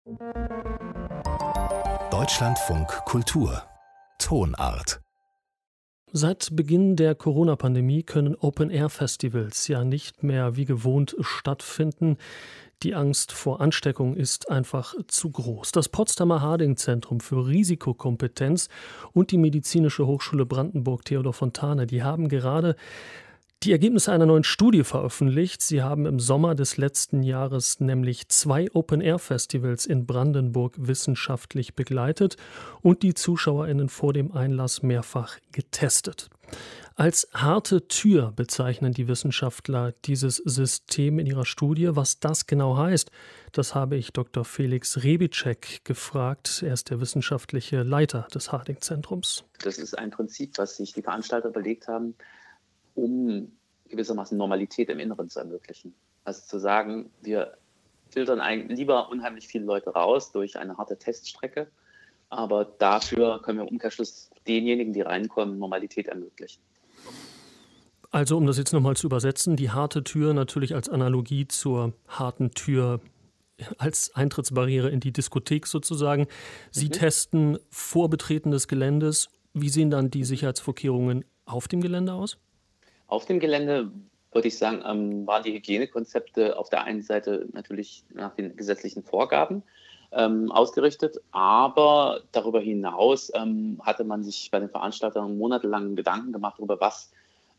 Deutschlandfunk Kultur Tonart. Seit Beginn der Corona-Pandemie können Open-Air-Festivals ja nicht mehr wie gewohnt stattfinden. Die Angst vor Ansteckung ist einfach zu groß. Das Potsdamer Harding-Zentrum für Risikokompetenz und die Medizinische Hochschule Brandenburg Theodor Fontane, die haben gerade die Ergebnisse einer neuen Studie veröffentlicht. Sie haben im Sommer des letzten Jahres nämlich 2 Open-Air-Festivals in Brandenburg wissenschaftlich begleitet und die ZuschauerInnen vor dem Einlass mehrfach getestet. Als harte Tür bezeichnen die Wissenschaftler dieses System in ihrer Studie. Was das genau heißt, das habe ich Dr. Felix Rebitschek gefragt. Er ist der wissenschaftliche Leiter des Harding-Zentrums. Das ist ein Prinzip, was sich die Veranstalter überlegt haben, um gewissermaßen Normalität im Inneren zu ermöglichen. Also zu sagen, wir filtern lieber unheimlich viele Leute raus durch eine harte Teststrecke, aber dafür können wir im Umkehrschluss denjenigen, die reinkommen, Normalität ermöglichen. Also um das jetzt nochmal zu übersetzen, die harte Tür natürlich als Analogie zur harten Tür als Eintrittsbarriere in die Diskothek sozusagen. Sie testen vor Betreten des Geländes. Wie sehen dann die Sicherheitsvorkehrungen auf dem Gelände aus? Auf dem Gelände, würde ich sagen, waren die Hygienekonzepte auf der einen Seite natürlich nach den gesetzlichen Vorgaben ausgerichtet, aber darüber hinaus hatte man sich bei den Veranstaltern monatelang Gedanken gemacht darüber, was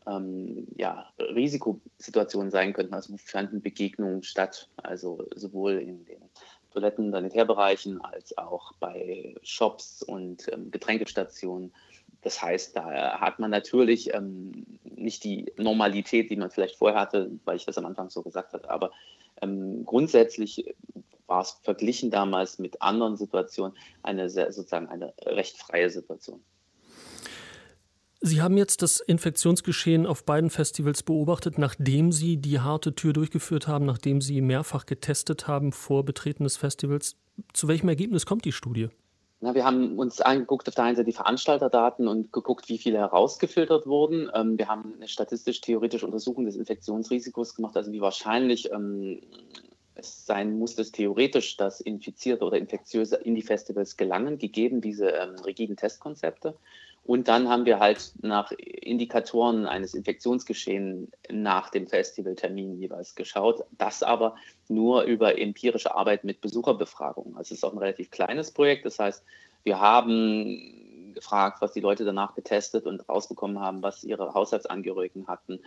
Risikosituationen sein könnten. Also wo fanden Begegnungen statt, also sowohl in den Toiletten, Sanitärbereichen als auch bei Shops und Getränkestationen. Das heißt, da hat man natürlich nicht die Normalität, die man vielleicht vorher hatte, weil ich das am Anfang so gesagt habe, aber grundsätzlich war es verglichen damals mit anderen Situationen eine recht freie Situation. Sie haben jetzt das Infektionsgeschehen auf beiden Festivals beobachtet, nachdem Sie die harte Tür durchgeführt haben, nachdem Sie mehrfach getestet haben vor Betreten des Festivals. Zu welchem Ergebnis kommt die Studie? Wir haben uns angeguckt auf der einen Seite die Veranstalterdaten und geguckt, wie viele herausgefiltert wurden. Wir haben eine statistisch-theoretische Untersuchung des Infektionsrisikos gemacht, also wie wahrscheinlich es sein muss, dass theoretisch das Infizierte oder Infektiöse in die Festivals gelangen, gegeben diese rigiden Testkonzepte. Und dann haben wir halt nach Indikatoren eines Infektionsgeschehens nach dem Festivaltermin jeweils geschaut. Das aber nur über empirische Arbeit mit Besucherbefragungen. Also es ist auch ein relativ kleines Projekt. Das heißt, wir haben gefragt, was die Leute danach getestet und rausbekommen haben, was ihre Haushaltsangehörigen hatten.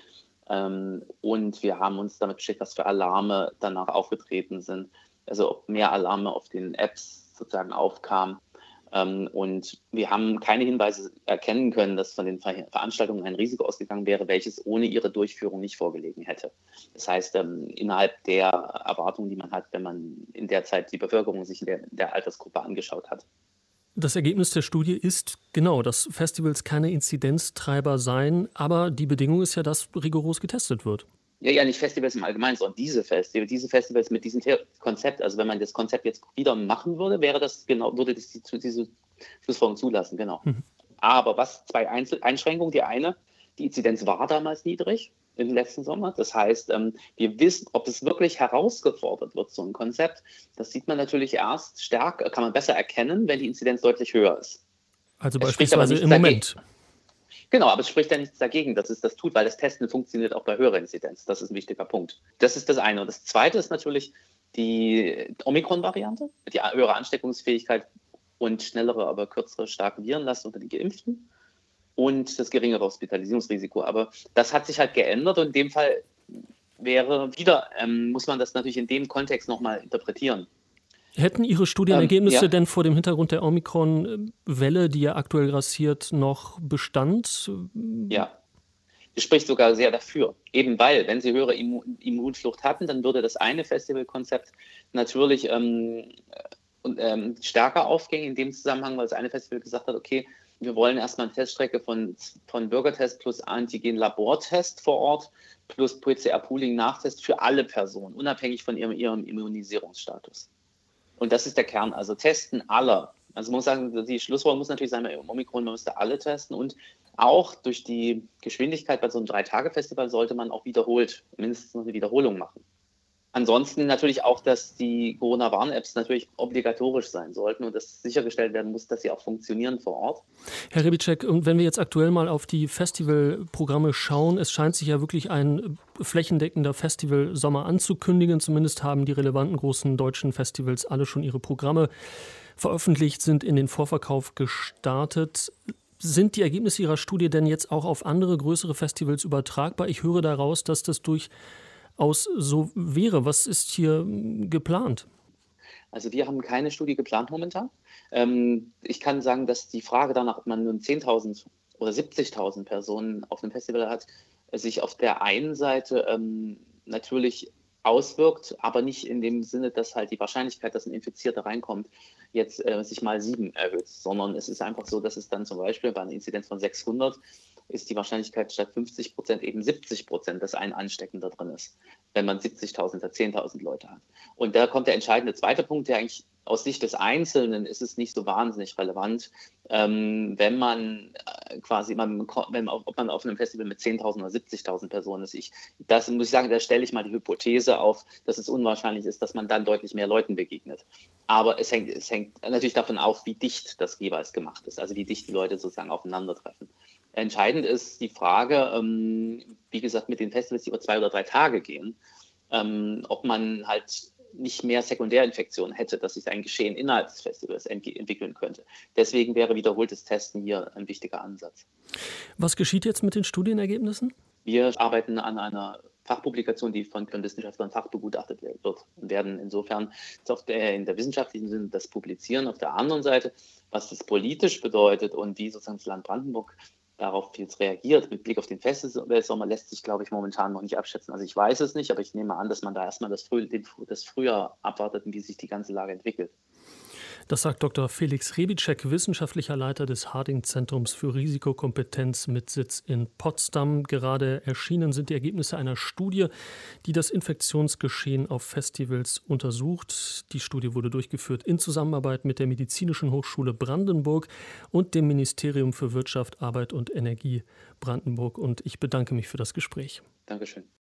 Und wir haben uns damit beschäftigt, was für Alarme danach aufgetreten sind. Also ob mehr Alarme auf den Apps sozusagen aufkamen. Und wir haben keine Hinweise erkennen können, dass von den Veranstaltungen ein Risiko ausgegangen wäre, welches ohne ihre Durchführung nicht vorgelegen hätte. Das heißt, innerhalb der Erwartungen, die man hat, wenn man in der Zeit die Bevölkerung sich in der Altersgruppe angeschaut hat. Das Ergebnis der Studie ist genau, dass Festivals keine Inzidenztreiber seien, aber die Bedingung ist ja, dass rigoros getestet wird. Ja, nicht Festivals im Allgemeinen, sondern diese Festivals mit diesem Konzept. Also wenn man das Konzept jetzt wieder machen würde, würde das diese Schlussfolgerung zulassen, genau. Aber was 2 Einschränkungen. Die eine, die Inzidenz war damals niedrig im letzten Sommer. Das heißt, wir wissen, ob es wirklich herausgefordert wird, so ein Konzept. Das sieht man natürlich erst stärker, kann man besser erkennen, wenn die Inzidenz deutlich höher ist. Also beispielsweise im Moment. Genau, aber es spricht ja nichts dagegen, dass es das tut, weil das Testen funktioniert auch bei höherer Inzidenz. Das ist ein wichtiger Punkt. Das ist das eine. Und das zweite ist natürlich die Omikron-Variante, die höhere Ansteckungsfähigkeit und schnellere, aber kürzere, starke Virenlast unter den Geimpften und das geringere Hospitalisierungsrisiko. Aber das hat sich halt geändert und in dem Fall muss man das natürlich in dem Kontext nochmal interpretieren. Hätten Ihre Studienergebnisse denn vor dem Hintergrund der Omikron-Welle, die ja aktuell grassiert, noch Bestand? Ja, es spricht sogar sehr dafür. Eben weil, wenn Sie höhere Immunflucht hatten, dann würde das eine Festivalkonzept natürlich stärker aufgehen in dem Zusammenhang, weil das eine Festival gesagt hat, okay, wir wollen erstmal eine Teststrecke von Bürgertest plus Antigen-Labortest vor Ort plus PCR-Pooling-Nachtest für alle Personen, unabhängig von ihrem Immunisierungsstatus. Und das ist der Kern, also Testen aller. Also man muss sagen, die Schlussfolgerung muss natürlich sein, bei Omikron, man müsste alle testen und auch durch die Geschwindigkeit bei so einem 3-Tage-Festival sollte man auch mindestens eine Wiederholung machen. Ansonsten natürlich auch, dass die Corona-Warn-Apps natürlich obligatorisch sein sollten und dass sichergestellt werden muss, dass sie auch funktionieren vor Ort. Herr Řebíček, und wenn wir jetzt aktuell mal auf die Festivalprogramme schauen, es scheint sich ja wirklich ein flächendeckender Festivalsommer anzukündigen. Zumindest haben die relevanten großen deutschen Festivals alle schon ihre Programme veröffentlicht, sind in den Vorverkauf gestartet. Sind die Ergebnisse Ihrer Studie denn jetzt auch auf andere größere Festivals übertragbar? Ich höre daraus, dass das durchaus so wäre. Was ist hier geplant? Also wir haben keine Studie geplant momentan. Ich kann sagen, dass die Frage danach, ob man nun 10.000 oder 70.000 Personen auf einem Festival hat, sich auf der einen Seite natürlich auswirkt, aber nicht in dem Sinne, dass halt die Wahrscheinlichkeit, dass ein Infizierter reinkommt, jetzt sich mal 7 erhöht, sondern es ist einfach so, dass es dann zum Beispiel bei einer Inzidenz von 600 ist die Wahrscheinlichkeit statt 50% eben 70%, dass ein Ansteckender drin ist, wenn man 70.000 oder 10.000 Leute hat. Und da kommt der entscheidende zweite Punkt, der eigentlich aus Sicht des Einzelnen ist es nicht so wahnsinnig relevant, wenn man ob man auf einem Festival mit 10.000 oder 70.000 Personen ist. Das muss ich sagen, da stelle ich mal die Hypothese auf, dass es unwahrscheinlich ist, dass man dann deutlich mehr Leuten begegnet. Aber es hängt natürlich davon auf, wie dicht das jeweils gemacht ist, also wie dicht die Leute sozusagen aufeinandertreffen. Entscheidend ist die Frage, wie gesagt, mit den Festivals, die über 2 oder 3 Tage gehen, ob man halt nicht mehr Sekundärinfektionen hätte, dass sich ein Geschehen innerhalb des Festivals entwickeln könnte. Deswegen wäre wiederholtes Testen hier ein wichtiger Ansatz. Was geschieht jetzt mit den Studienergebnissen? Wir arbeiten an einer Fachpublikation, die von Wissenschaftlern fachbegutachtet wird und werden insofern in der wissenschaftlichen Sinne das publizieren. Auf der anderen Seite, was das politisch bedeutet und wie sozusagen das Land Brandenburg darauf jetzt reagiert, mit Blick auf den Festivalsommer, lässt sich, glaube ich, momentan noch nicht abschätzen. Also ich weiß es nicht, aber ich nehme an, dass man da erstmal das Frühjahr abwartet, wie sich die ganze Lage entwickelt. Das sagt Dr. Felix Řebíček, wissenschaftlicher Leiter des Harding-Zentrums für Risikokompetenz mit Sitz in Potsdam. Gerade erschienen sind die Ergebnisse einer Studie, die das Infektionsgeschehen auf Festivals untersucht. Die Studie wurde durchgeführt in Zusammenarbeit mit der Medizinischen Hochschule Brandenburg und dem Ministerium für Wirtschaft, Arbeit und Energie Brandenburg. Und ich bedanke mich für das Gespräch. Dankeschön.